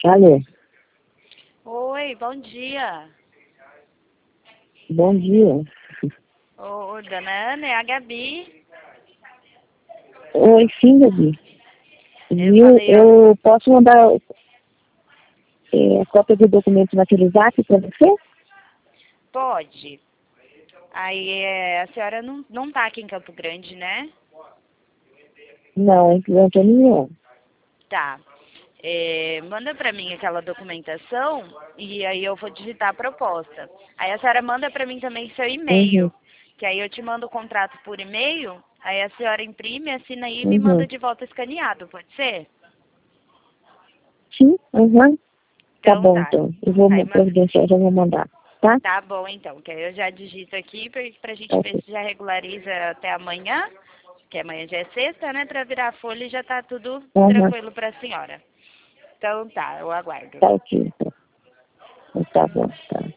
Alô, Oi, bom dia. bom dia. Ô, dona Ana, é a Gabi. Oi, sim, Gabi. Eu Viu? falei, ó, Eu posso mandar a cópia do documento naquele zap para você? pode. Aí, a senhora não tá aqui em Campo Grande, né? Não, em Antônio. Tá. Manda pra mim aquela documentação e aí eu vou digitar a proposta. Aí a senhora manda pra mim também seu Uhum, e-mail, que aí eu te mando o contrato por e-mail, aí a senhora imprime, assina aí e me manda uhum. de volta escaneado, pode ser? Sim, uhum. Tá Então bom, tá. então. Eu vou Aí, providenciar, já vou mandar, tá? tá bom, então, que aí eu já digito aqui pra Tá gente ver ok. se já regulariza até amanhã, que amanhã já é sexta, né? Pra virar a folha e já tá tudo Uhum, tranquilo pra senhora. Então tá, eu aguardo. tá ok, então. Tá bom, tá.